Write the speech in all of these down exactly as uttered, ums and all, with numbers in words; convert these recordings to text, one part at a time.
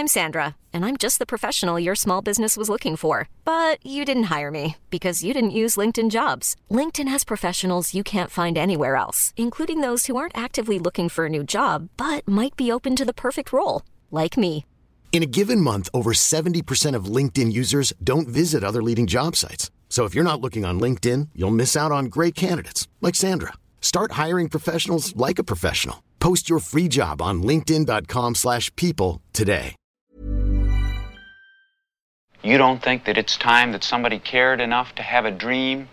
I'm Sandra, and I'm just the professional your small business was looking for. But you didn't hire me because you didn't use LinkedIn Jobs. LinkedIn has professionals you can't find anywhere else, including those who aren't actively looking for a new job, but might be open to the perfect role, like me. In a given month, over seventy percent of LinkedIn users don't visit other leading job sites. So if you're not looking on LinkedIn, you'll miss out on great candidates like Sandra. Start hiring professionals like a professional. Post your free job on linkedin.com slash people today. You don't think that it's time that somebody cared enough to have a dream?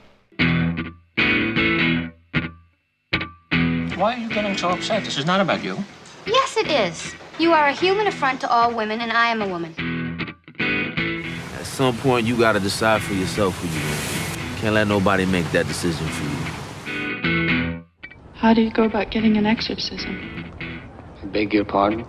Why are you getting so upset? This is not about you. Yes, it is. You are a human affront to all women, and I am a woman. At some point, you gotta decide for yourself who you want. Can't let nobody make that decision for you. How do you go about getting an exorcism? I beg your pardon?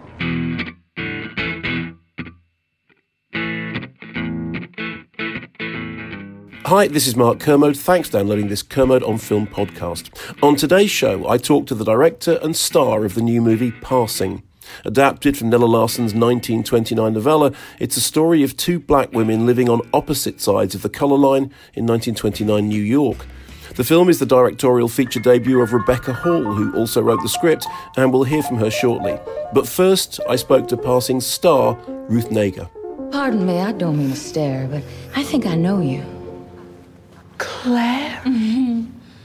Hi, this is Mark Kermode. Thanks for downloading this Kermode on Film podcast. On today's show, I talk to the director and star of the new movie Passing. Adapted from Nella Larsen's nineteen twenty-nine novella, it's a story of two black women living on opposite sides of the colour line in nineteen twenty-nine New York. The film is the directorial feature debut of Rebecca Hall, who also wrote the script, and we'll hear from her shortly. But first, I spoke to Passing's star, Ruth Negga. Pardon me, I don't mean to stare, but I think I know you. Claire? Mm-hmm.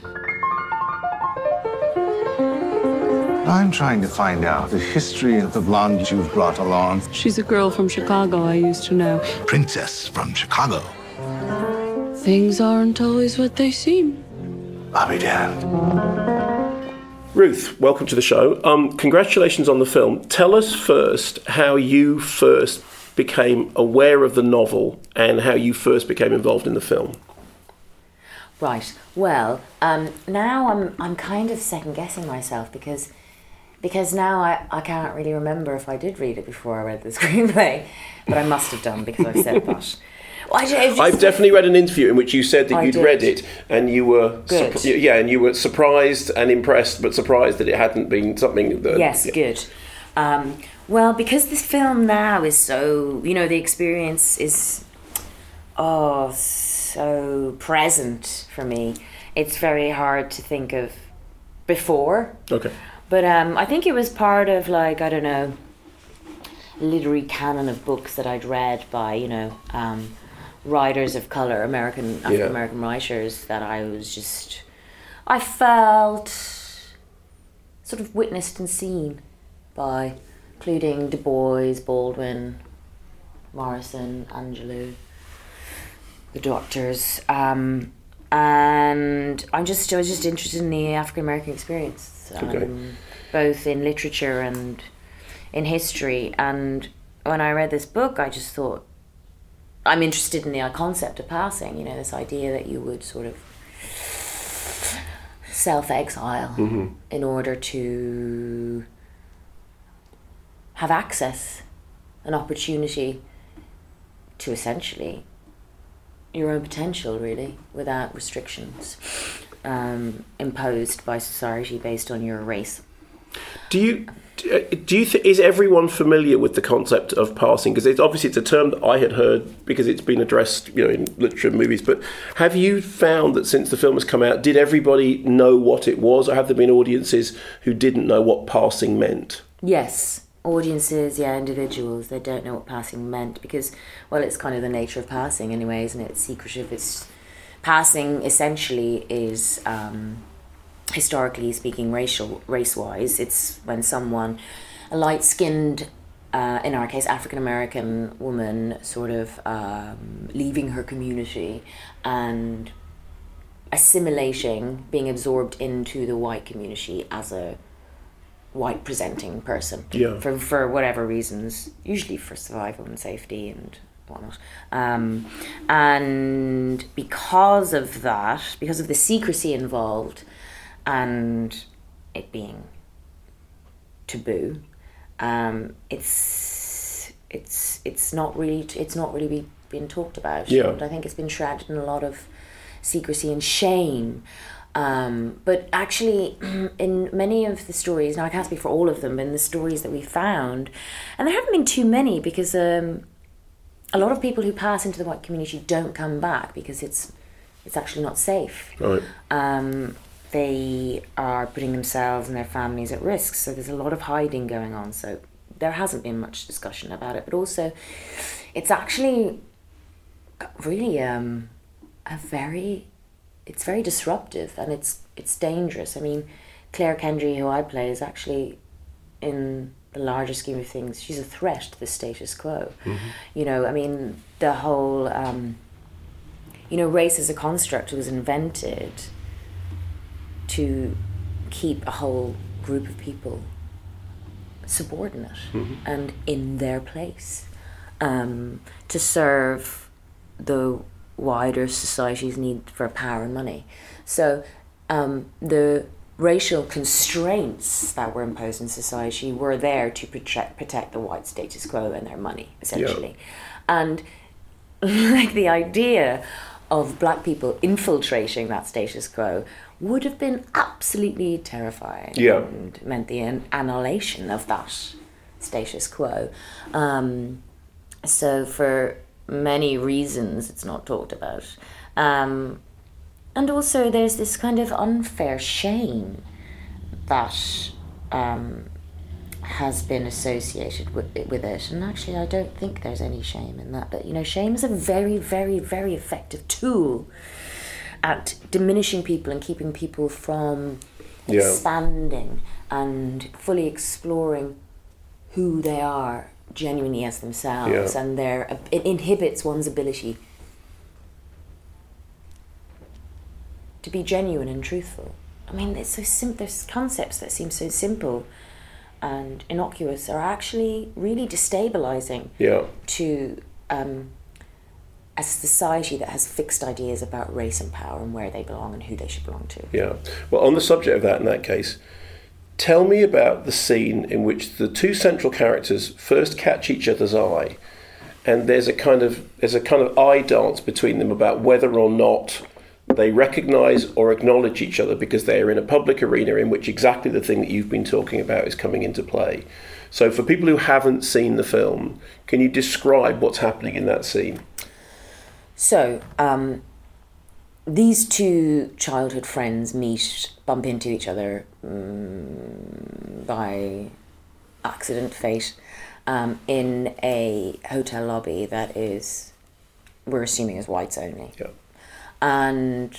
I'm trying to find out the history of the blonde you've brought along. She's a girl from Chicago I used to know. Princess from Chicago. Things aren't always what they seem. I'll be damned. Ruth, welcome to the show. Um, congratulations on the film. Tell us first how you first became aware of the novel and how you first became involved in the film. Right. Well, um, now I'm I'm kind of second guessing myself because because now I, I can't really remember if I did read it before I read the screenplay, but I must have done because I said that. Well, I just, I've definitely read an interview in which you said that I you'd did. read it and you were Good. Su- yeah, and you were surprised and impressed, but surprised that it hadn't been something that Yes, yeah. good. Um, well, because this film now is so, you know, the experience is oh so present for me. It's very hard to think of before. Okay. But um, I think it was part of, like, I don't know, literary canon of books that I'd read by, you know, um, writers of colour, American, African American yeah. writers, that I was just, I felt sort of witnessed and seen by, including Du Bois, Baldwin, Morrison, Angelou, the doctors, um, and I'm just, I was just interested in the African American experience, um, okay. both in literature and in history. And when I read this book, I just thought, I'm interested in the concept of passing, you know, this idea that you would sort of self-exile mm-hmm. in order to have access, an opportunity to essentially your own potential, really, without restrictions um, imposed by society based on your race. Do you do you th- is everyone familiar with the concept of passing? Because it's obviously it's a term that I had heard because it's been addressed, you know, in literature and movies. But have you found that since the film has come out, did everybody know what it was, or have there been audiences who didn't know what passing meant? Yes. Audiences, yeah, individuals, they don't know what passing meant because, well, it's kind of the nature of passing anyway, isn't it? It's secretive. It's passing essentially is, um, historically speaking, racial, race-wise, it's when someone, a light-skinned, uh, in our case, African-American woman, sort of um, leaving her community and assimilating, being absorbed into the white community as a white presenting person yeah. for for whatever reasons, usually for survival and safety and whatnot. Um, and because of that, because of the secrecy involved and it being taboo, um, it's it's it's not really it's not really be, been talked about. Yeah. And I think it's been shrouded in a lot of secrecy and shame. Um, but actually, in many of the stories, now I can't speak for all of them, but in the stories that we found, and there haven't been too many because um, a lot of people who pass into the white community don't come back because it's it's actually not safe. Right. Um, they are putting themselves and their families at risk, so there's a lot of hiding going on. So there hasn't been much discussion about it, but also it's actually really um, a very... it's very disruptive and it's it's dangerous. I mean, Claire Kendry, who I play, is actually, in the larger scheme of things, she's a threat to the status quo. Mm-hmm. You know, I mean, the whole, um, you know, race as a construct was invented to keep a whole group of people subordinate mm-hmm. and in their place, um, to serve the wider society's need for power and money. So um, the racial constraints that were imposed in society were there to protect, protect the white status quo and their money, essentially. Yeah. And like the idea of black people infiltrating that status quo would have been absolutely terrifying. Yeah. And meant the an- annihilation of that status quo. Um, so for many reasons it's not talked about. Um, and also there's this kind of unfair shame that um, has been associated with, with it. And actually I don't think there's any shame in that. But, you know, shame is a very, very, very effective tool at diminishing people and keeping people from yeah. expanding and fully exploring who they are genuinely as themselves, yeah. and their it inhibits one's ability to be genuine and truthful. I mean, it's so simple. There's concepts that seem so simple and innocuous are actually really destabilizing yeah. to um, a society that has fixed ideas about race and power and where they belong and who they should belong to. Yeah. Well, on the subject of that, in that case, tell me about the scene in which the two central characters first catch each other's eye, and there's a kind of there's a kind of eye dance between them about whether or not they recognise or acknowledge each other, because they are in a public arena in which exactly the thing that you've been talking about is coming into play. So for people who haven't seen the film, can you describe what's happening in that scene? So, um, these two childhood friends meet, bump into each other um, by accident, fate, um, in a hotel lobby that is, we're assuming, is whites only. Yeah. And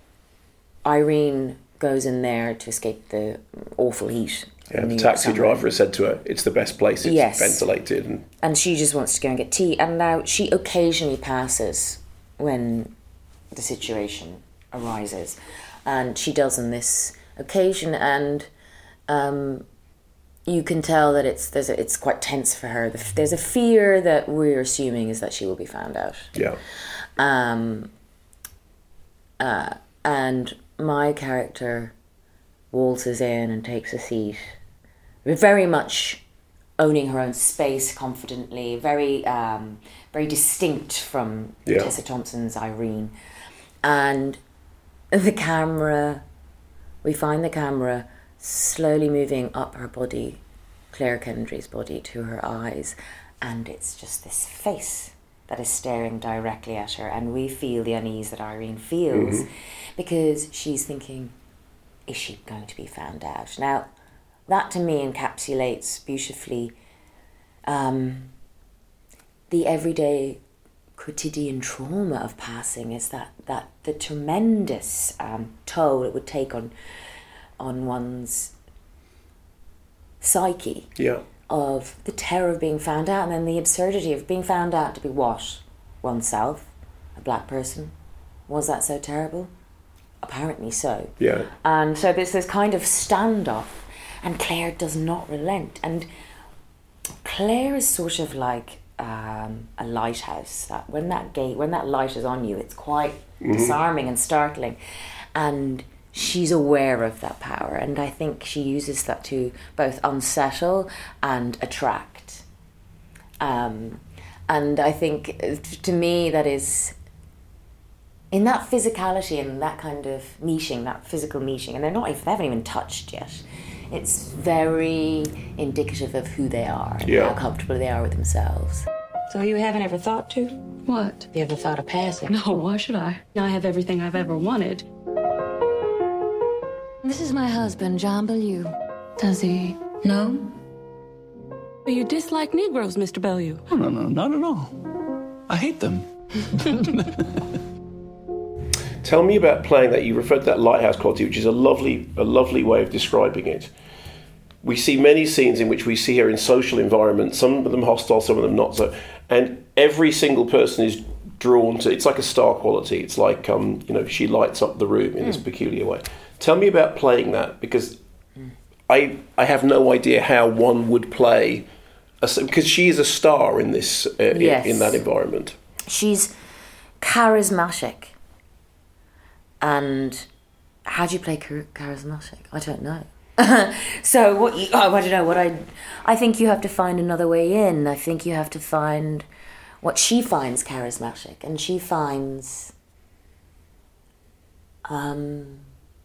Irene goes in there to escape the awful heat. Yeah, the taxi summer. driver has said to her, it's the best place, it's yes. ventilated. And... and she just wants to go and get tea. And now she occasionally passes when the situation arises, and she does on this occasion, and um, you can tell that it's there's a, it's quite tense for her. There's a fear that we're assuming is that she will be found out. Yeah. Um. Uh, and my character waltzes in and takes a seat, very much owning her own space confidently, very um, very distinct from yeah. Tessa Thompson's Irene. And the camera, we find the camera slowly moving up her body, Claire Kendry's body, to her eyes, and it's just this face that is staring directly at her, and we feel the unease that Irene feels mm-hmm. because she's thinking, is she going to be found out? Now, that to me encapsulates beautifully um, the everyday quotidian trauma of passing, is that, that the tremendous um, toll it would take on on one's psyche. Yeah. Of the terror of being found out, and then the absurdity of being found out to be what? Oneself, a black person. Was that so terrible? Apparently so. Yeah. And so there's this kind of standoff, and Claire does not relent. And Claire is sort of like um, a lighthouse. That when that gate, when that light is on you, it's quite mm-hmm. disarming and startling. And she's aware of that power, and I think she uses that to both unsettle and attract. Um, and I think, to me, that is in that physicality and that kind of meeting, that physical meeting, and they're not, they haven't even touched yet. It's very indicative of who they are and yeah. how comfortable they are with themselves. So you haven't ever thought to? What? You ever thought of passing? No, why should I? I have everything I've ever wanted. This is my husband, John Bellew. Does he? No? You dislike Negroes, Mister Bellew? No, no, no, not at all. I hate them. Tell me about playing that. You referred to that lighthouse quality, which is a lovely, a lovely way of describing it. We see many scenes in which we see her in social environments, some of them hostile, some of them not so, and every single person is drawn to. It's like a star quality. It's like um, you know, she lights up the room in mm. this peculiar way. Tell me about playing that, because mm. I I have no idea how one would play, a, because she is a star in this uh, yes. in, in that environment. She's charismatic. And how do you play char- charismatic? I don't know. So what you, oh, I don't know what I. I think you have to find another way in. I think you have to find what she finds charismatic, and she finds um,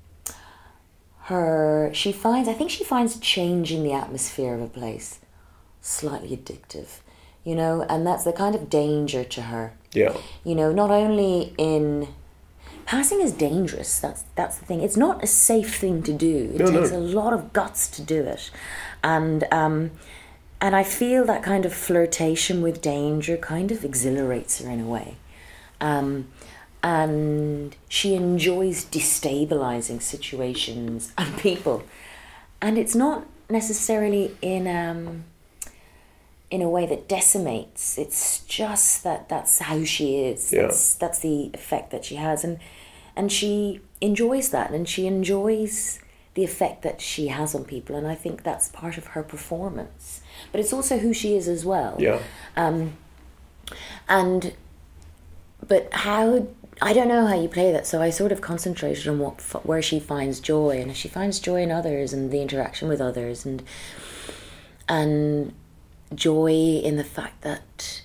her. She finds. I think she finds changing the atmosphere of a place slightly addictive, you know, and that's the kind of danger to her. Yeah. You know, not only in. Passing is dangerous. That's that's the thing. It's not a safe thing to do. It no, takes no. a lot of guts to do it, and um, and I feel that kind of flirtation with danger kind of exhilarates her in a way, um, and she enjoys destabilizing situations and people, and it's not necessarily in um, in a way that decimates. It's just that that's how she is. Yeah. That's that's the effect that she has, and and she enjoys that, and she enjoys the effect that she has on people, and I think that's part of her performance. But it's also who she is as well. Yeah. Um, and but how I don't know how you play that, so I sort of concentrated on what where she finds joy, and she finds joy in others and the interaction with others, and and. joy in the fact that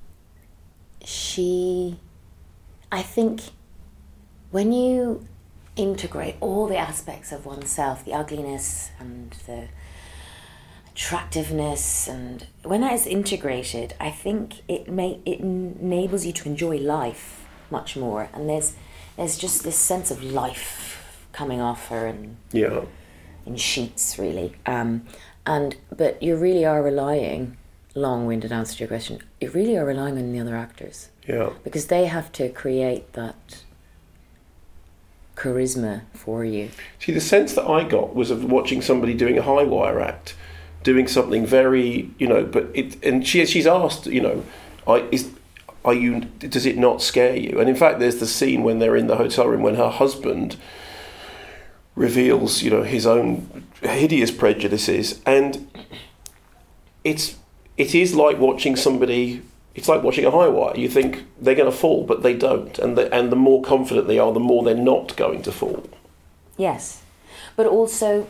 she, I think, when you integrate all the aspects of oneself, the ugliness and the attractiveness, and when that is integrated, I think it may it enables you to enjoy life much more, and there's there's just this sense of life coming off her, and yeah, in sheets really. Um, And but you really are relying, long-winded answer to your question, you really are relying on the other actors. Yeah. Because they have to create that charisma for you. See, the sense that I got was of watching somebody doing a high wire act, doing something very, you know, but it, and she she's asked, you know, I is are you does it not scare you? And in fact, there's the scene when they're in the hotel room when her husband reveals, you know, his own hideous prejudices, and it's it is like watching somebody. It's like watching a high wire. You think they're going to fall, but they don't, and the, and the more confident they are, the more they're not going to fall. Yes, but also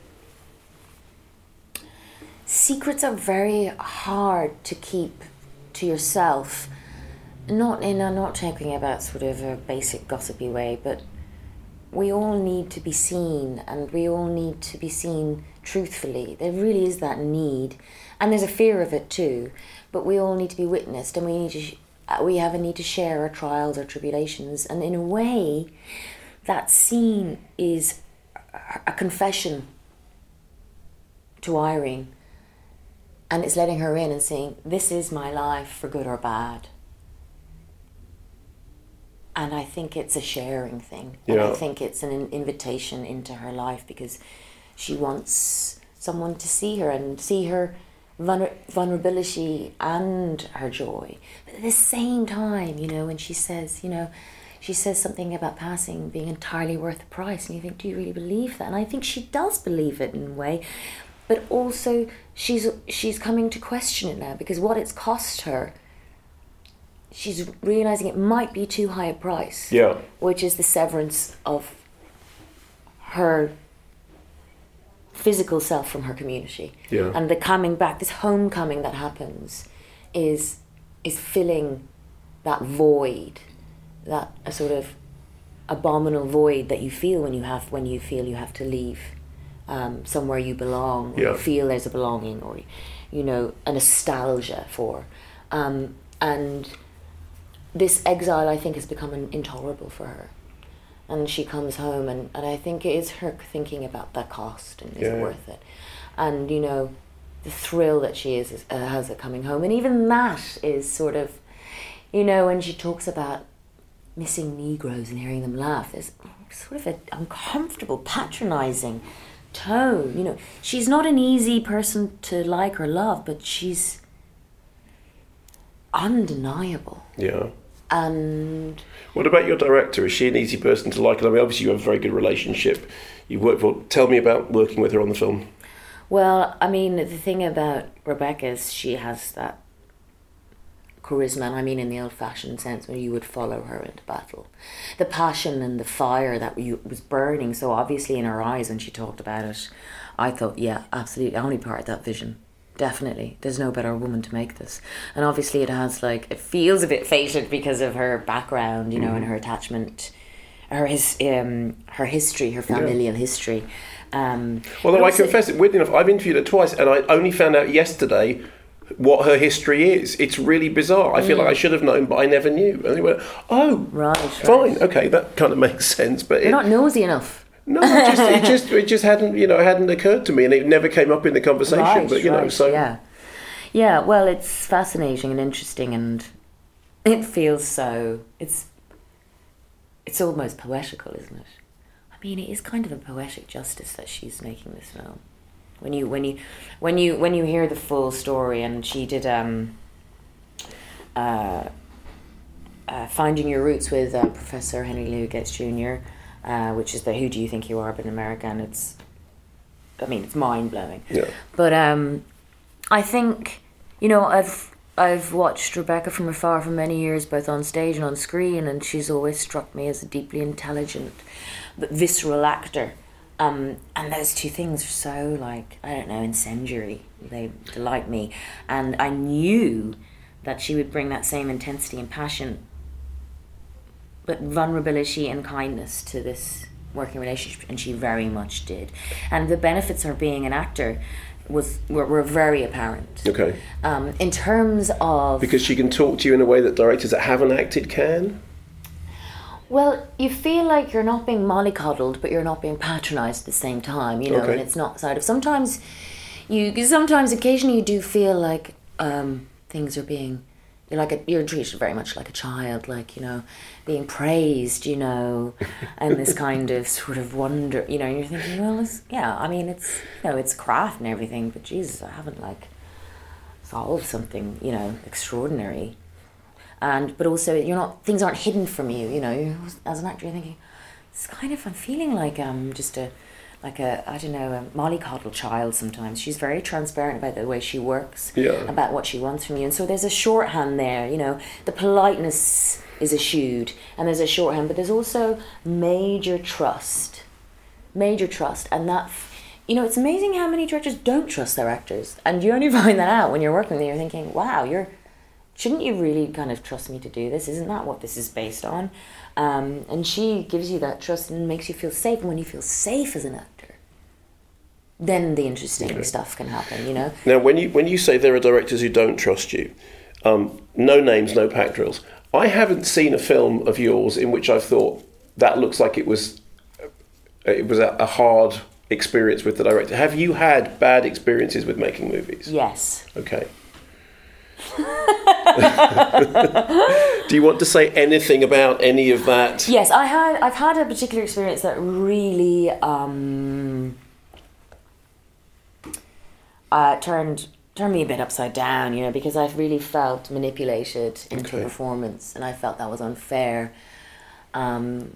secrets are very hard to keep to yourself. Not in I'm not talking about sort of a basic gossipy way, but we all need to be seen, and we all need to be seen truthfully. There really is that need, and there's a fear of it too. But we all need to be witnessed, and we need to. Sh- we have a need to share our trials, our tribulations, and in a way, that scene is a confession to Irene, and it's letting her in and saying, "This is my life, for good or bad." And I think it's a sharing thing. Yeah. And I think it's an invitation into her life, because she wants someone to see her and see her vulner- vulnerability and her joy. But at the same time, you know, when she says, you know, she says something about passing being entirely worth the price, and you think, do you really believe that? And I think she does believe it in a way. But also she's she's coming to question it now, because what it's cost her, she's realising it might be too high a price. Yeah. Which is the severance of her physical self from her community. Yeah. And the coming back, this homecoming that happens, is is filling that void, that a sort of abominable void that you feel when you have when you feel you have to leave um, somewhere you belong, or yeah. you feel there's a belonging, or you know, a nostalgia for, um, and this exile, I think, has become intolerable for her. And she comes home, and, and I think it is her thinking about the cost and is yeah. it worth it, and you know, the thrill that she is, uh, has at coming home, and even that is sort of, you know, when she talks about missing Negroes and hearing them laugh, there's sort of an uncomfortable, patronising tone. You know, she's not an easy person to like or love, but she's undeniable. Yeah. And what about your director? Is she an easy person to like? I mean, obviously you have a very good relationship. You've worked for. Tell me about working with her on the film. Well, I mean, the thing about Rebecca is she has that charisma, and I mean in the old-fashioned sense, where you would follow her into battle. The passion and the fire that you, was burning so obviously in her eyes when she talked about it, I thought, yeah, absolutely, I only part of that vision. Definitely. There's no better woman to make this. And obviously it has, like, it feels a bit fated because of her background, you know, mm. and her attachment, her his um her history, her familial yeah. history. Um, Although also, I confess it, weirdly enough, I've interviewed her twice, and I only found out yesterday what her history is. It's really bizarre. I feel mm. like I should have known, but I never knew. And they went, oh, right, fine, right. okay, that kind of makes sense. But you're it, not nosy enough. No, it just, it just it just hadn't, you know, it hadn't occurred to me, and it never came up in the conversation. Right, but you right, know, so yeah, yeah. Well, it's fascinating and interesting, and it feels so. It's it's almost poetical, isn't it? I mean, it is kind of a poetic justice that she's making this film. When you when you when you when you hear the full story, and she did um, uh, uh, Finding Your Roots with uh, Professor Henry Louis Gates Junior, uh, which is the Who Do You Think You Are but in America, and it's, I mean, it's mind blowing. Yeah. But um, I think, you know, I've I've watched Rebecca from afar for many years, both on stage and on screen, and she's always struck me as a deeply intelligent but visceral actor. Um, and those two things are so, like, I don't know, incendiary. They delight me. And I knew that she would bring that same intensity and passion, but vulnerability and kindness to this working relationship, and she very much did. And the benefits of being an actor was were, were very apparent. Okay. Um, in terms of... Because she can talk to you in a way that directors that haven't acted can? Well, you feel like you're not being mollycoddled, but you're not being patronised at the same time, you know, okay. and it's not sort of... Sometimes, you sometimes, occasionally you do feel like um, things are being... You're like a, you're treated very much like a child, like, you know, being praised, you know, and this kind of sort of wonder, you know, and you're thinking, well, it's, yeah, I mean, it's, you know, it's craft and everything, but Jesus, I haven't, like, solved something, you know, extraordinary. And, but also, you're not, things aren't hidden from you, you know, you're, as an actor, you're thinking, it's kind of, I'm feeling like um just a, like a, I don't know, a mollycoddle child sometimes. She's very transparent about the way she works, yeah. about what she wants from you. And so there's a shorthand there, you know, the politeness is eschewed, and there's a shorthand, but there's also major trust, major trust. And that, you know, it's amazing how many directors don't trust their actors. And you only find that out when you're working with them. You're thinking, wow, you're, shouldn't you really kind of trust me to do this? Isn't that what this is based on? Um, and she gives you that trust and makes you feel safe. And when you feel safe as an actor, then the interesting okay. stuff can happen, you know? Now, when you when you say there are directors who don't trust you, um, no names, no pack drills. I haven't seen a film of yours in which I've thought that looks like it was it was a, a hard experience with the director. Have you had bad experiences with making movies? Yes. Okay. Do you want to say anything about any of that? Yes, I had. I've had a particular experience that really um, uh, turned turned me a bit upside down. You know, because I really felt manipulated into okay. a performance, and I felt that was unfair. Um,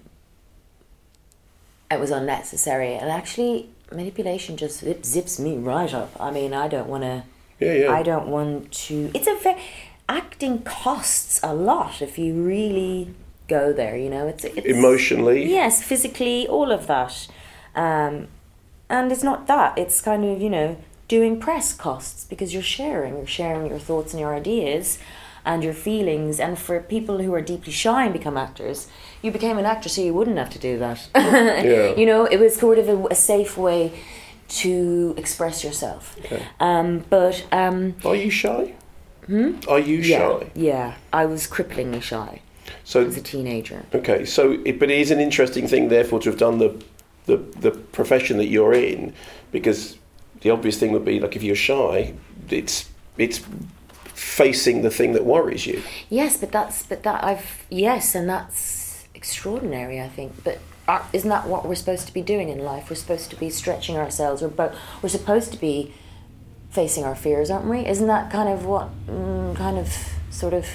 it was unnecessary, and actually, manipulation just zip, zips me right up. I mean, I don't want to. Yeah, yeah. I don't want to... It's a very... Acting costs a lot if you really go there, you know? It's, it's emotionally? Yes, physically, all of that. Um, and it's not that. It's kind of, you know, doing press costs because you're sharing. You're sharing your thoughts and your ideas. and your feelings. And for people who are deeply shy and become actors, you became an actor so you wouldn't have to do that. Yeah. You know, it was sort of a, a safe way to express yourself. Okay. Um, but um, are you shy? Hmm? Are you yeah, shy? Yeah, I was cripplingly shy so, as a teenager. Okay, so it, but it is an interesting thing, therefore, to have done the, the the profession that you're in, because the obvious thing would be, like, if you're shy, it's it's facing the thing that worries you. Yes, but that's but that I've yes, and that's extraordinary, I think. But are, isn't that what we're supposed to be doing in life? We're supposed to be stretching ourselves. We're bo- we're supposed to be facing our fears, aren't we? Isn't that kind of what, mm, kind of, sort of,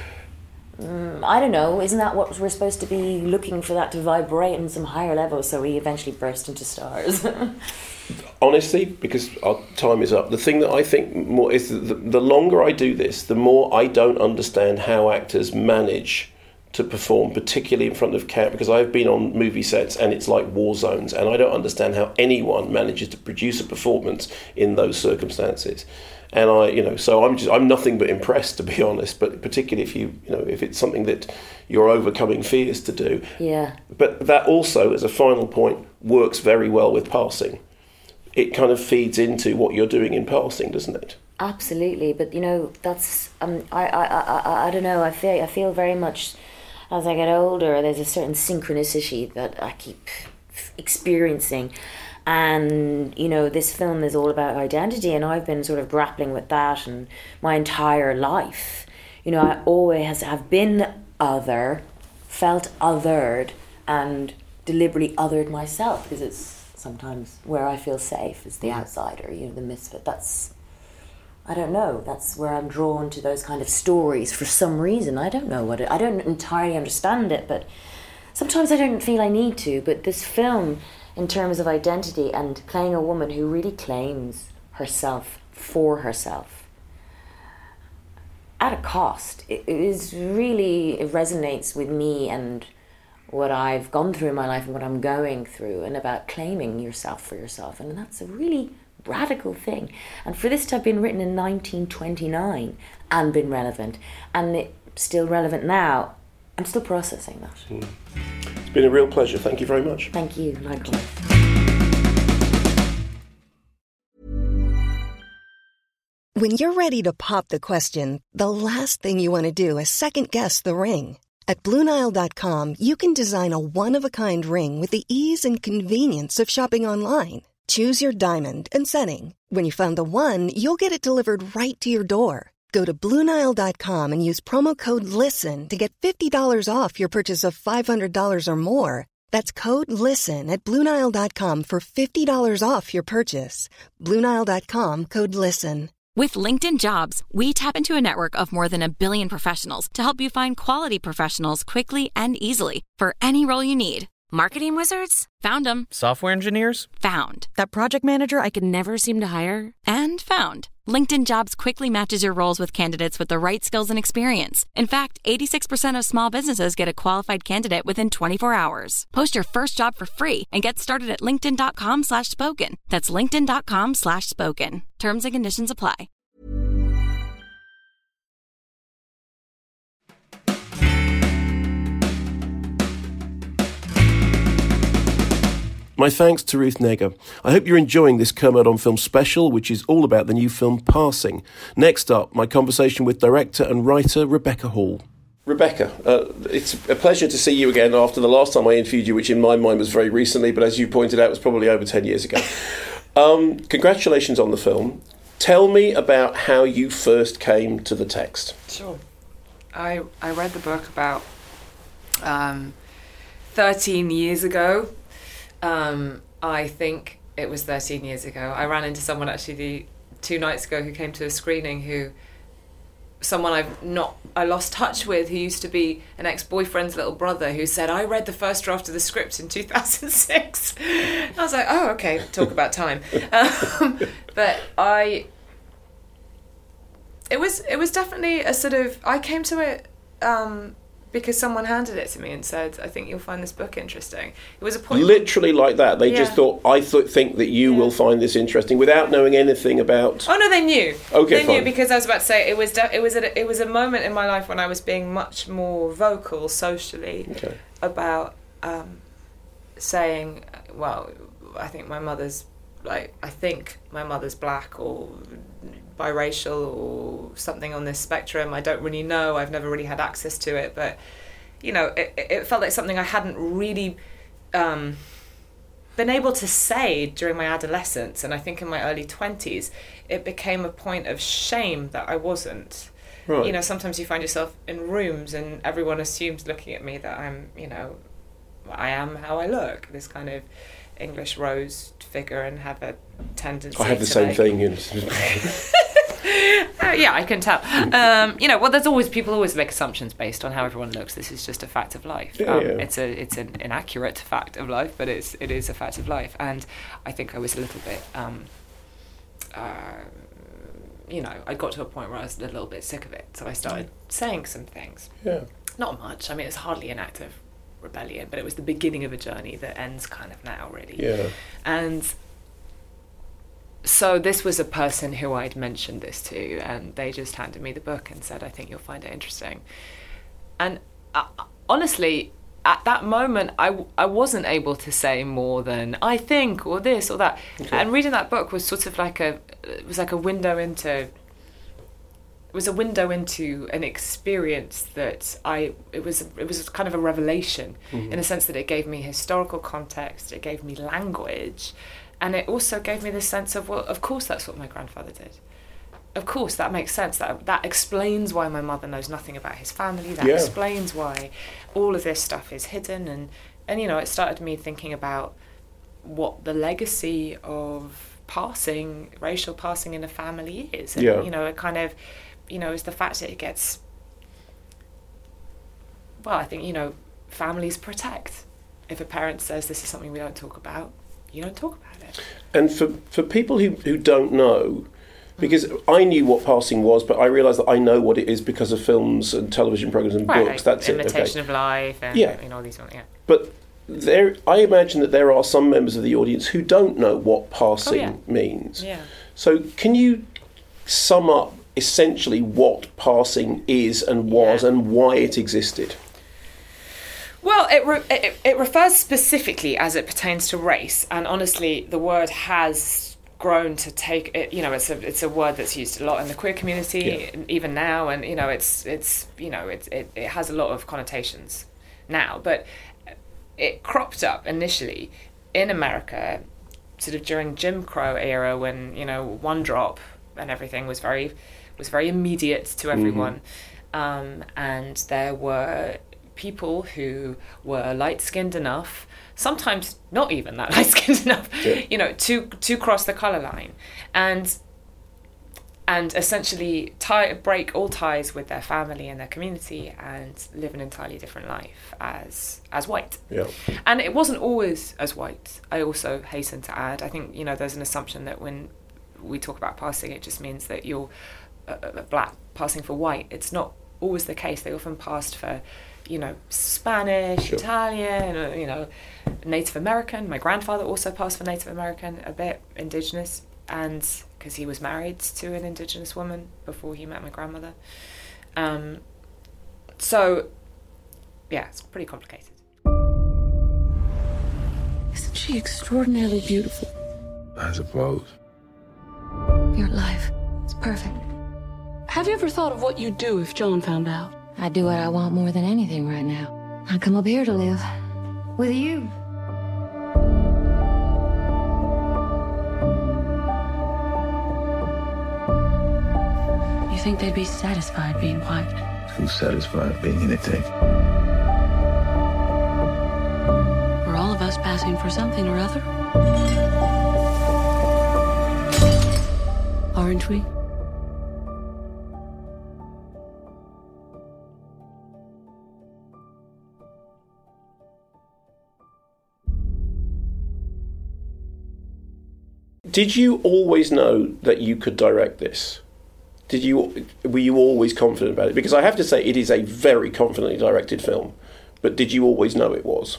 mm, I don't know, isn't that what we're supposed to be looking for, that to vibrate on some higher level so we eventually burst into stars? Honestly, because our time is up, the thing that I think more is the, the longer I do this, the more I don't understand how actors manage to perform, particularly in front of camera, because I've been on movie sets and it's like war zones, and I don't understand how anyone manages to produce a performance in those circumstances. And I, you know, so I'm just, I'm nothing but impressed, to be honest. But particularly if you, you know, if it's something that you're overcoming fears to do. Yeah. But that also, as a final point, works very well with passing. It kind of feeds into what you're doing in passing, doesn't it? Absolutely, but you know, that's um, I, I, I, I don't know. I feel, I feel very much. As I get older, there's a certain synchronicity that I keep experiencing. And, you know, this film is all about identity, and I've been sort of grappling with that and my entire life. You know, I always have been other, felt othered, and deliberately othered myself, because it's sometimes where I feel safe, is the outsider, you know, the misfit. That's... I don't know, that's where I'm drawn to those kind of stories for some reason. I don't know what it, I don't entirely understand it, but sometimes I don't feel I need to. But this film, in terms of identity and playing a woman who really claims herself for herself, at a cost, it, it is really, it resonates with me and what I've gone through in my life and what I'm going through, and about claiming yourself for yourself. And that's a really radical thing, and for this to have been written in nineteen twenty-nine and been relevant, and it's still relevant now, I'm still processing that. Mm. It's been a real pleasure. Thank you very much. Thank you. Likewise. When you're ready to pop the question, the last thing you want to do is second guess the ring. At Blue Nile dot com, you can design a one-of-a-kind ring with the ease and convenience of shopping online. Choose your diamond and setting. When you find the one, you'll get it delivered right to your door. Go to Blue Nile dot com and use promo code LISTEN to get fifty dollars off your purchase of five hundred dollars or more. That's code LISTEN at Blue Nile dot com for fifty dollars off your purchase. Blue Nile dot com, code LISTEN. With LinkedIn Jobs, we tap into a network of more than a billion professionals to help you find quality professionals quickly and easily for any role you need. Marketing wizards? Found them. Software engineers? Found. That project manager I could never seem to hire? And found. LinkedIn Jobs quickly matches your roles with candidates with the right skills and experience. In fact, eighty-six percent of small businesses get a qualified candidate within twenty-four hours. Post your first job for free and get started at linkedin.com slash spoken. That's linkedin.com slash spoken. Terms and conditions apply. My thanks to Ruth Negga. I hope you're enjoying this Kermode on Film special, which is all about the new film Passing. Next up, my conversation with director and writer Rebecca Hall. Rebecca, uh, it's a pleasure to see you again after the last time I interviewed you, which in my mind was very recently, but as you pointed out, was probably over ten years ago. Um, congratulations on the film. Tell me about how you first came to the text. Sure. I, I read the book about um, thirteen years ago. Um, I think it was thirteen years ago. I ran into someone actually the, two nights ago who came to a screening who, someone I've not, I lost touch with, who used to be an ex-boyfriend's little brother, who said, I read the first draft of the script in two thousand six. I was like, oh, okay, talk about time. Um, but I, it was, it was definitely a sort of, I came to it um, because someone handed it to me and said, I think you'll find this book interesting. It was a point... Literally like that. They yeah. just thought, I th- think that you yeah. will find this interesting without knowing anything about... Oh, no, they knew. Okay, They fine. knew because I was about to say, it was de- it was a, it was a moment in my life when I was being much more vocal socially okay. about um, saying, well, I think my mother's, like, I think my mother's black or biracial or something on this spectrum. I don't really know. I've never really had access to it, but you know, it, it felt like something I hadn't really um, been able to say during my adolescence, and I think in my early twenties, it became a point of shame that I wasn't. Right. You know, sometimes you find yourself in rooms and everyone assumes looking at me that I'm, you know, I am how I look. This kind of English rose figure and have a tendency I have the to same like... thing. You know. uh, yeah, I can tell. Um, you know, well, there's always people always make assumptions based on how everyone looks. This is just a fact of life. Yeah, um, yeah. It's a it's an inaccurate fact of life, but it's it is a fact of life. And I think I was a little bit, um, uh, you know, I got to a point where I was a little bit sick of it, so I started saying some things. Yeah. Not much. I mean, it's hardly an act of rebellion, but it was the beginning of a journey that ends kind of now, really. Yeah. And so this was a person who I'd mentioned this to, and they just handed me the book and said, I think you'll find it interesting. And uh, honestly, at that moment, I, I wasn't able to say more than I think or this or that. Okay. And reading that book was sort of like a, it was like a window into, it was a window into an experience that I, it was, it was kind of a revelation mm-hmm. in the sense that it gave me historical context, it gave me language, and it also gave me this sense of, well, of course that's what my grandfather did. Of course, that makes sense. That that explains why my mother knows nothing about his family. That yeah. explains why all of this stuff is hidden. And, and, you know, it started me thinking about what the legacy of passing, racial passing in a family is. And, yeah. you know, it kind of, you know, is the fact that it gets, well, I think, you know, families protect. If a parent says this is something we don't talk about, you don't talk about it. And for, for people who, who don't know, because I knew what passing was, but I realised that I know what it is because of films and television programmes and right, books. Like That's Imitation it. Imitation of Life and yeah. you know, all these ones, yeah. But there, I imagine that there are some members of the audience who don't know what passing oh, yeah. means. Yeah. So can you sum up essentially what passing is and was yeah. and why it existed? Well, it, re- it it refers specifically as it pertains to race, and honestly, the word has grown to take it. You know, it's a it's a word that's used a lot in the queer community, yeah. even now, and you know, it's it's you know, it it it has a lot of connotations now, but it cropped up initially in America, sort of during Jim Crow era, when you know, one drop and everything was very was very immediate to everyone, mm-hmm. um, and there were people who were light-skinned enough, sometimes not even that light-skinned enough, yeah. you know, to to cross the colour line, and and essentially tie break all ties with their family and their community and live an entirely different life as as white. Yeah. And it wasn't always as white. I also hasten to add, I think, you know, there's an assumption that when we talk about passing, it just means that you're a, a black passing for white. It's not always the case. They often passed for, you know, Spanish, sure. Italian, you know, Native American. My grandfather also passed for Native American, a bit indigenous, and because he was married to an indigenous woman before he met my grandmother. Um, so, yeah, it's pretty complicated. Isn't she extraordinarily beautiful? I suppose. You're alive. It's perfect. Have you ever thought of what you'd do if John found out? I do what I want more than anything right now. I come up here to live. With you. You think they'd be satisfied being white? Who's satisfied being anything? We're all of us passing for something or other. Aren't we? Did you always know that you could direct this? did you were you always confident about it? Because I have to say, it is a very confidently directed film. But did you always know it was?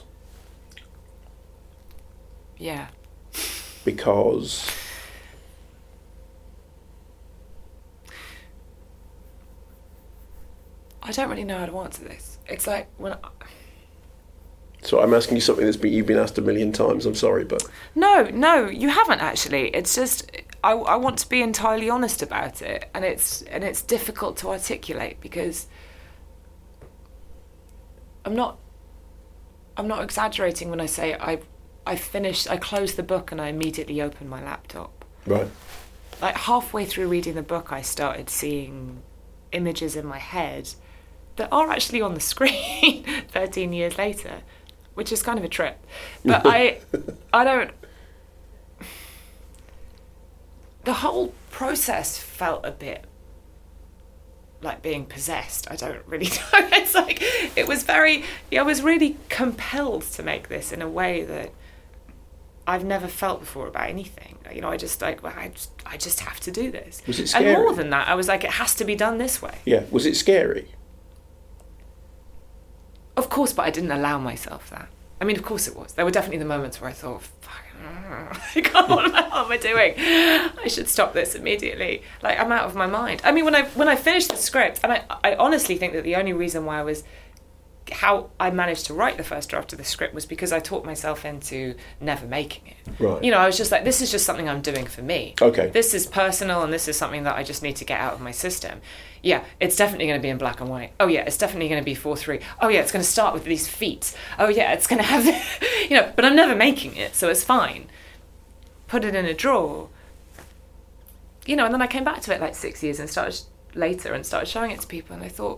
Yeah. Because. I don't really know how to answer this. It's like when. I... So I'm asking you something that's been, you've been asked a million times. I'm sorry, but no, no, you haven't actually. It's just I, I want to be entirely honest about it, and it's and it's difficult to articulate because I'm not I'm not exaggerating when I say I I finished I closed the book and I immediately opened my laptop. Right. Like halfway through reading the book, I started seeing images in my head that are actually on the screen thirteen years later. Which is kind of a trip. But I I don't... The whole process felt a bit like being possessed. I don't really know. It's like, it was very... I was really compelled to make this in a way that I've never felt before about anything. You know, I just like, well, I just, I just have to do this. Was it scary? And more than that, I was like, it has to be done this way. Yeah. Was it scary? Of course, but I didn't allow myself that. I mean, of course it was. There were definitely the moments where I thought, fuck, God, what the hell am I doing? I should stop this immediately. Like, I'm out of my mind. I mean, when I when I finished the script, and I, I honestly think that the only reason why I was... how I managed to write the first draft of the script was because I talked myself into never making it. Right. You know, I was just like, this is just something I'm doing for me. Okay. This is personal and this is something that I just need to get out of my system. Yeah, it's definitely going to be in black and white. Oh yeah, it's definitely going to be four three. Oh yeah, it's going to start with these feet. Oh yeah, it's going to have, you know, but I'm never making it, so it's fine. Put it in a drawer. You know, and then I came back to it like six years and started later and started showing it to people, and I thought,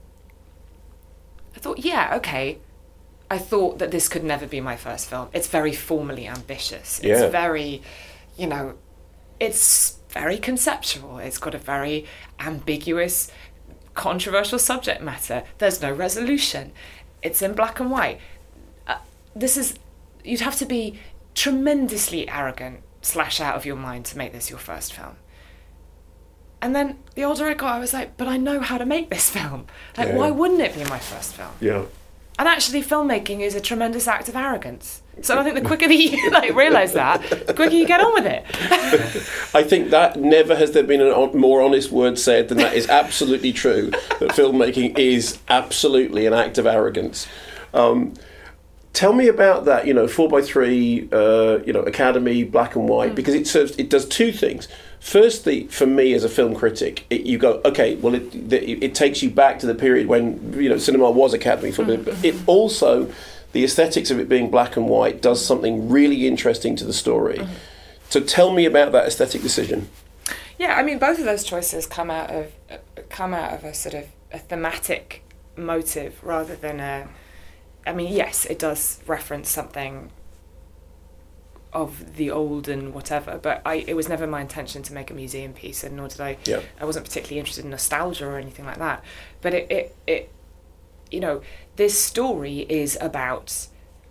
I thought, yeah, okay. I thought that this could never be my first film. It's very formally ambitious. It's yeah. very, you know, it's very conceptual. It's got a very ambiguous, controversial subject matter. There's no resolution. It's in black and white. Uh, this is, you'd have to be tremendously arrogant slash out of your mind to make this your first film. And then the older I got, I was like, but I know how to make this film. Like, yeah. why wouldn't it be my first film? Yeah. And actually, filmmaking is a tremendous act of arrogance. So I think the quicker that you like realise that, the quicker you get on with it. I think that never has there been a more honest word said than that is absolutely true, that filmmaking is absolutely an act of arrogance. Um, tell me about that, you know, four by three, uh, you know, Academy, black and white, mm. because it serves, it does two things. Firstly, for me as a film critic, it, you go, okay, well, it, it it takes you back to the period when, you know, cinema was Academy film. Mm-hmm. But it also, the aesthetics of it being black and white does something really interesting to the story. Mm-hmm. So tell me about that aesthetic decision. Yeah, I mean, both of those choices come out of uh, come out of a sort of a thematic motive rather than a. I mean, yes, it does reference something of the old and whatever, but I it was never my intention to make a museum piece, and nor did I yeah. I wasn't particularly interested in nostalgia or anything like that. But it, it, it you know, this story is about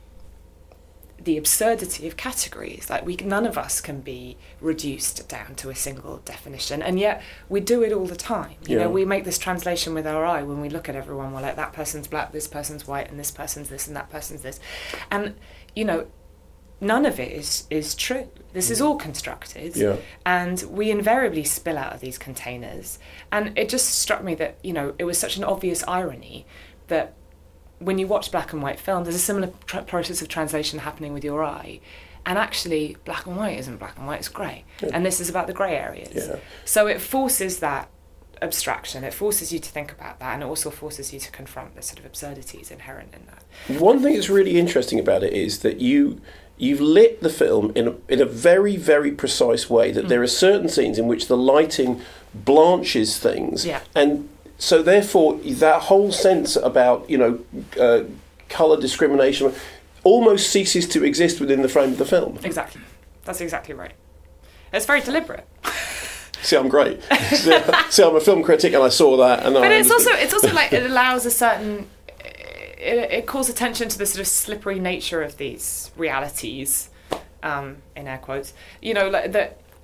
the absurdity of categories. Like, we none of us can be reduced down to a single definition, and yet we do it all the time. You yeah. know, we make this translation with our eye when we look at everyone. We're like, that person's black, this person's white, and this person's this, and that person's this. And, you know, none of it is, is true. This is all constructed. Yeah. And we invariably spill out of these containers. And it just struck me that, you know, it was such an obvious irony that when you watch black and white film, there's a similar tr- process of translation happening with your eye. And actually, black and white isn't black and white, it's grey. Yeah. And this is about the grey areas. Yeah. So it forces that abstraction. It forces you to think about that, and it also forces you to confront the sort of absurdities inherent in that. One thing that's really interesting about it is that you... You've lit the film in a, in a very, very precise way, that mm. there are certain scenes in which the lighting blanches things. Yeah. And so therefore that whole sense about, you know, uh, colour discrimination almost ceases to exist within the frame of the film. Exactly. That's exactly right. It's very deliberate. See, I'm great. See, see, I'm a film critic and I saw that. And but I it's also, understood. it's also like it allows a certain... It, it calls attention to the sort of slippery nature of these realities, um, in air quotes. You know, like that.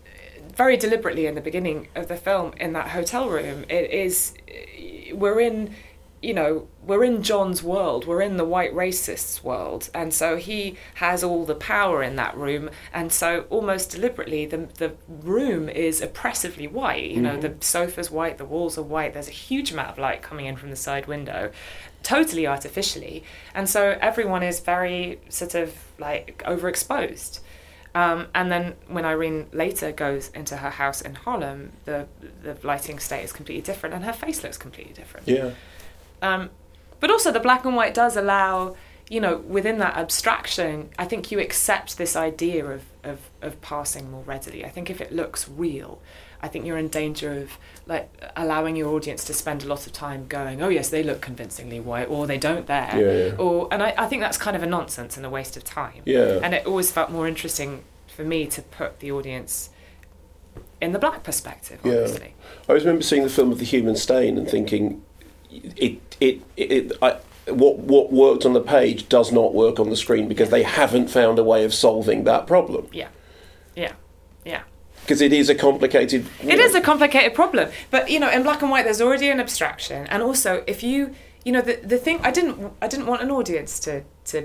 very deliberately in the beginning of the film, in that hotel room, it is, we're in, you know, we're in John's world, we're in the white racist's world, and so he has all the power in that room, and so almost deliberately the the room is oppressively white, you know, mm-hmm. the sofa's white, the walls are white, there's a huge amount of light coming in from the side window, totally artificially, and so everyone is very sort of like overexposed. Um, and then when Irene later goes into her house in Harlem, the the lighting state is completely different, and her face looks completely different. Yeah. Um, but also the black and white does allow, you know, within that abstraction, I think you accept this idea of, of, of passing more readily. I think if it looks real, I think you're in danger of like allowing your audience to spend a lot of time going, oh yes, they look convincingly white, or they don't there. Yeah, yeah. Or and I, I think that's kind of a nonsense and a waste of time. Yeah. And it always felt more interesting for me to put the audience in the black perspective, obviously. Yeah. I always remember seeing the film of The Human Stain and thinking, It it it I, what what worked on the page does not work on the screen because they haven't found a way of solving that problem. Yeah, yeah, yeah. Because it is a complicated. It know. is a complicated problem, but you know, in black and white, there's already an abstraction, and also if you you know the the thing I didn't I didn't want an audience to to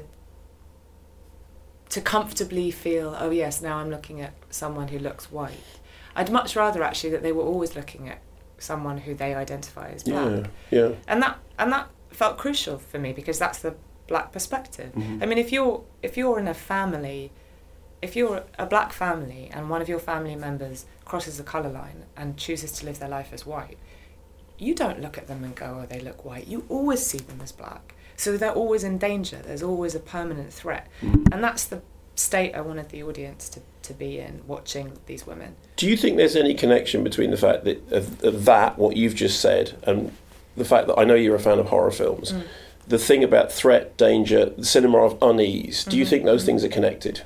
to comfortably feel, oh yes, now I'm looking at someone who looks white. I'd much rather actually that they were always looking at someone who they identify as black. Yeah, yeah. And that and that felt crucial for me because that's the black perspective. Mm-hmm. I mean, if you're if you're in a family, if you're a black family and one of your family members crosses the colour line and chooses to live their life as white, you don't look at them and go, oh, they look white. You always see them as black. So they're always in danger. There's always a permanent threat. Mm-hmm. And that's the state I wanted the audience to, to be in, watching these women. Do you think there's any connection between the fact that of, of that, what you've just said, and the fact that I know you're a fan of horror films, mm. the thing about threat, danger, the cinema of unease, do mm-hmm. you think those things are connected?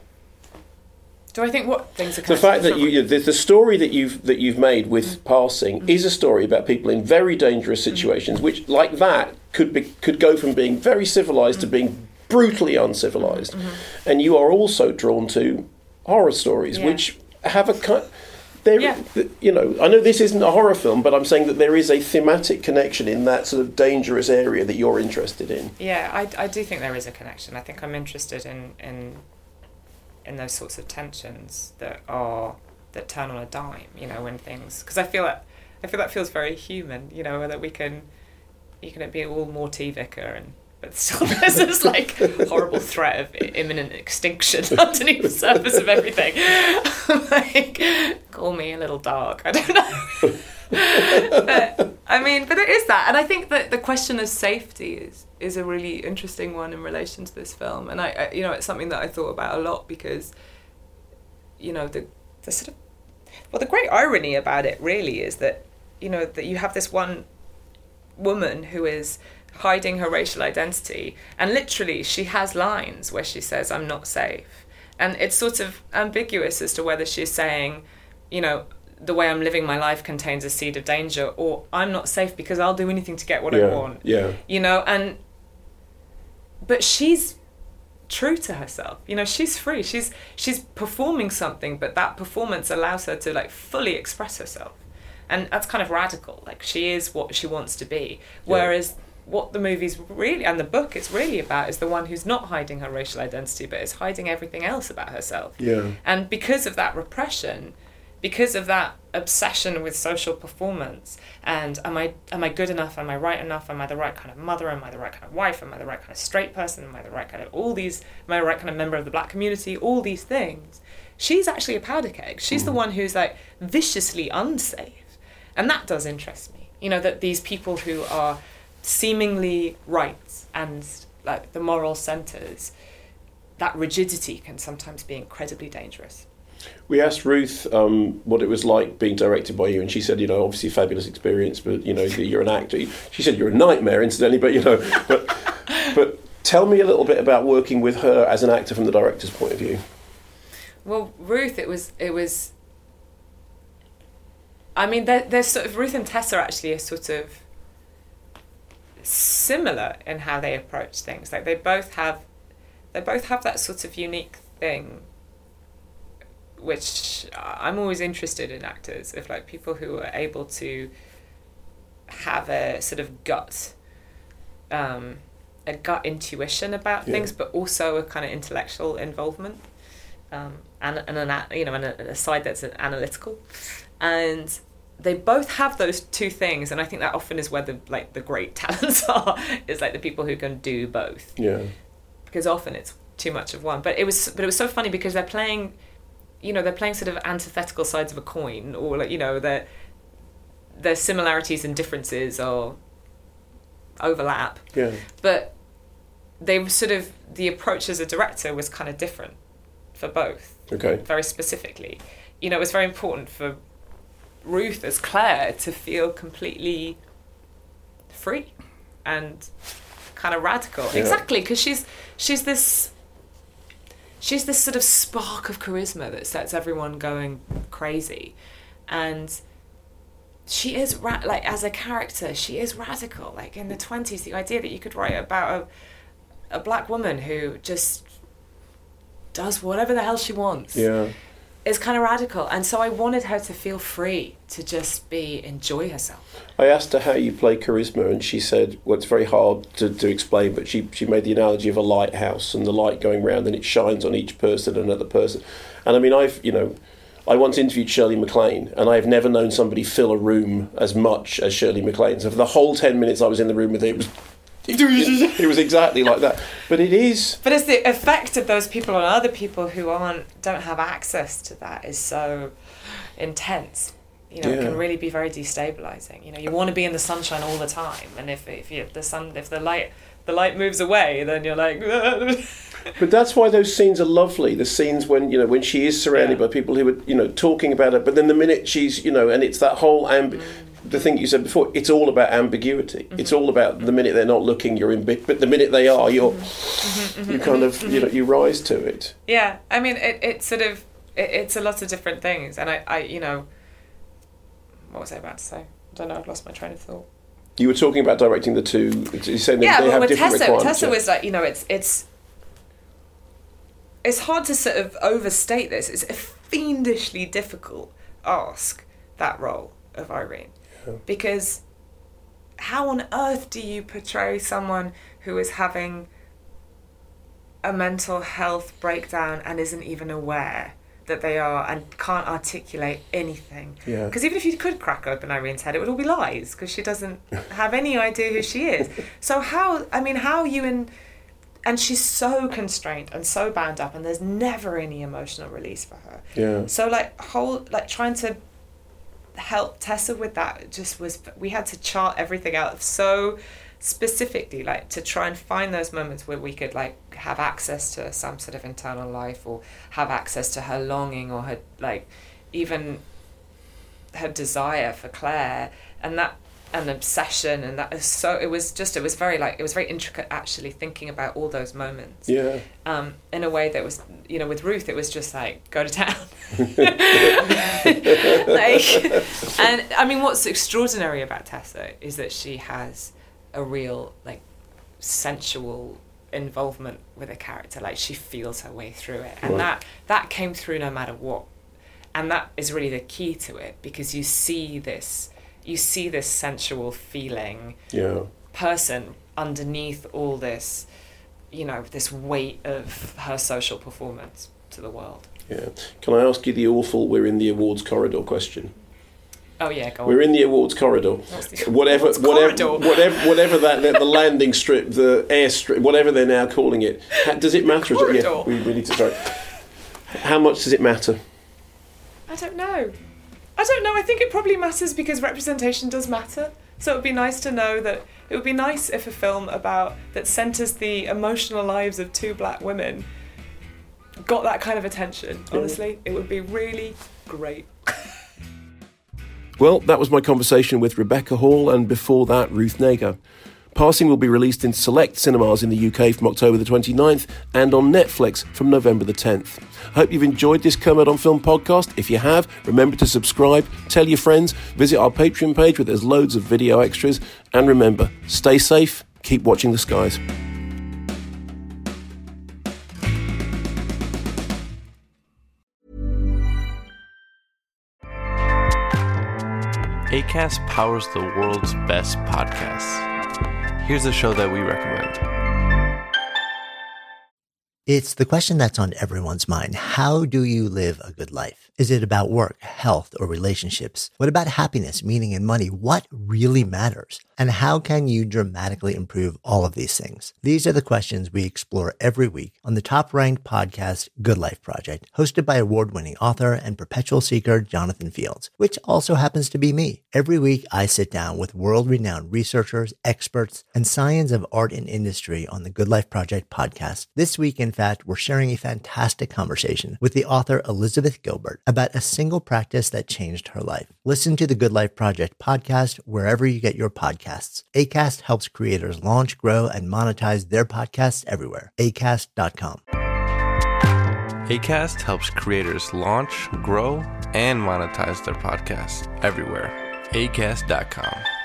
Do I think what things are The connected? fact that you, the, the story that you've that you've made with mm. Passing mm. is a story about people in very dangerous situations, mm. which, like that, could be could go from being very civilised mm. to being brutally uncivilised. Mm-hmm. And you are also drawn to horror stories, yeah. which have a kind. There, yeah. you know, I know this isn't a horror film, but I'm saying that there is a thematic connection in that sort of dangerous area that you're interested in. Yeah, I, I do think there is a connection. I think I'm interested in, in in those sorts of tensions that are that turn on a dime. You know, when things because I feel that I feel that feels very human. You know, that we can you can be all Morty Vicar and. But still there's this like horrible threat of imminent extinction underneath the surface of everything. Like, call me a little dark. I don't know. But, I mean, but it is that. And I think that the question of safety is, is a really interesting one in relation to this film. And, I, I you know, it's something that I thought about a lot because, you know, the, the sort of... Well, the great irony about it really is that, you know, that you have this one woman who is... hiding her racial identity, and literally she has lines where she says, I'm not safe, and it's sort of ambiguous as to whether she's saying, you know, the way I'm living my life contains a seed of danger, or I'm not safe because I'll do anything to get what yeah, I want, yeah you know. And but she's true to herself, you know, she's free, she's she's performing something, but that performance allows her to like fully express herself, and that's kind of radical. Like, she is what she wants to be, whereas yeah. what the movie's really, and the book it's really about, is the one who's not hiding her racial identity, but is hiding everything else about herself. Yeah. And because of that repression, because of that obsession with social performance, and am I am I good enough? Am I right enough? Am I the right kind of mother? Am I the right kind of wife? Am I the right kind of straight person? Am I the right kind of all these? Am I the right kind of member of the black community? All these things. She's actually a powder keg. She's mm. the one who's like viciously unsafe, and that does interest me. You know, that these people who are seemingly right and like the moral centres, that rigidity can sometimes be incredibly dangerous. We asked Ruth um, what it was like being directed by you, and she said, you know, obviously a fabulous experience, but you know, you're an actor. She said you're a nightmare, incidentally, but you know, but but tell me a little bit about working with her as an actor from the director's point of view. Well, Ruth, it was it was. I mean, there, there's sort of Ruth and Tessa actually are sort of similar in how they approach things. Like they both have, they both have that sort of unique thing which I'm always interested in actors, if like people who are able to have a sort of gut, um, a gut intuition about yeah. things, but also a kind of intellectual involvement, um, and and an you know and a, a side that's analytical, and they both have those two things, and I think that often is where the like the great talents are, is like the people who can do both. Yeah. Because often it's too much of one. But it was but it was so funny because they're playing, you know, they're playing sort of antithetical sides of a coin, or like, you know, their their similarities and differences or overlap. Yeah. But they were sort of, the approach as a director was kind of different for both. Okay. Very specifically. You know, it was very important for Ruth as Claire to feel completely free and kind of radical. Yeah. Exactly, because she's she's this she's this sort of spark of charisma that sets everyone going crazy, and she is ra- like as a character she is radical. Like in the twenties, the idea that you could write about a a black woman who just does whatever the hell she wants. Yeah. Is kind of radical, and so I wanted her to feel free to just be enjoy herself. I asked her how you play charisma, and she said, well, it's very hard to, to explain, but she, she made the analogy of a lighthouse and the light going round and it shines on each person and another person. And I mean, I've, you know, I once interviewed Shirley MacLaine, and I've never known somebody fill a room as much as Shirley MacLaine. So for the whole ten minutes I was in the room with her, it was it, it was exactly like that. But it is. But it's the effect of those people on other people who aren't don't have access to that is so intense. You know, yeah. It can really be very destabilizing. You know, you want to be in the sunshine all the time, and if if you, the sun if the light the light moves away, then you're like. But that's why those scenes are lovely. The scenes when, you know, when she is surrounded yeah. by people who are, you know, talking about her, but then the minute she's, you know, and it's that whole amb- mm. the thing you said before, it's all about ambiguity. Mm-hmm. It's all about the minute they're not looking, you're in bit, but the minute they are, you're mm-hmm. you kind of, you know, you rise to it. Yeah, I mean, it it sort of it, it's a lot of different things, and I, I, you know, what was I about to say? I don't know. I've lost my train of thought. You were talking about directing the two. You're saying yeah, they well, have with different Tessa, requirements. Tessa yeah. was like, you know, it's it's. It's hard to sort of overstate this. It's a fiendishly difficult ask, that role of Irene. Yeah. Because how on earth do you portray someone who is having a mental health breakdown and isn't even aware that they are and can't articulate anything? Yeah. Because even if you could crack open Irene's head, it would all be lies, because she doesn't have any idea who she is. So how, I mean, how you in... And she's so constrained and so bound up, and there's never any emotional release for her. Yeah. So like whole like trying to help Tessa with that just was, we had to chart everything out so specifically, like to try and find those moments where we could like have access to some sort of internal life, or have access to her longing, or her like even her desire for Claire, and that. An obsession, and that is so it was just it was very like it was very intricate, actually, thinking about all those moments, yeah um in a way that was, you know, with Ruth it was just like go to town. Like, and I mean, what's extraordinary about Tessa is that she has a real like sensual involvement with a character. Like, she feels her way through it, and right. that that came through no matter what, and that is really the key to it, because you see this you see this sensual feeling yeah. person underneath all this, you know, this weight of her social performance to the world. Yeah. Can I ask you the awful "we're in the awards corridor" question? Oh yeah, go on. We're in the awards corridor. The whatever, awards whatever, corridor? whatever, whatever that the landing strip, the air strip, whatever they're now calling it. Does it matter? Corridor. Yeah, we, we need to. Sorry. How much does it matter? I don't know. I don't know. I think it probably matters because representation does matter. So it would be nice to know that it would be nice if a film about that centres the emotional lives of two black women got that kind of attention. Honestly, it would be really great. Well, that was my conversation with Rebecca Hall, and before that, Ruth Negga. Passing will be released in select cinemas in the U K from October the twenty-ninth and on Netflix from November the tenth. I hope you've enjoyed this Kermode on Film podcast. If you have, remember to subscribe, tell your friends, visit our Patreon page where there's loads of video extras, and remember, stay safe, keep watching the skies. ACAST powers the world's best podcasts. Here's a show that we recommend. It's the question that's on everyone's mind. How do you live a good life? Is it about work, health, or relationships? What about happiness, meaning, and money? What really matters? And how can you dramatically improve all of these things? These are the questions we explore every week on the top-ranked podcast, Good Life Project, hosted by award-winning author and perpetual seeker Jonathan Fields, which also happens to be me. Every week, I sit down with world-renowned researchers, experts, and science of art and industry on the Good Life Project podcast. This week, in fact, we're sharing a fantastic conversation with the author Elizabeth Gilbert about a single practice that changed her life. Listen to the Good Life Project podcast wherever you get your podcasts. Acast helps creators launch, grow, and monetize their podcasts everywhere. acast dot com. Acast helps creators launch, grow, and monetize their podcasts everywhere. acast dot com.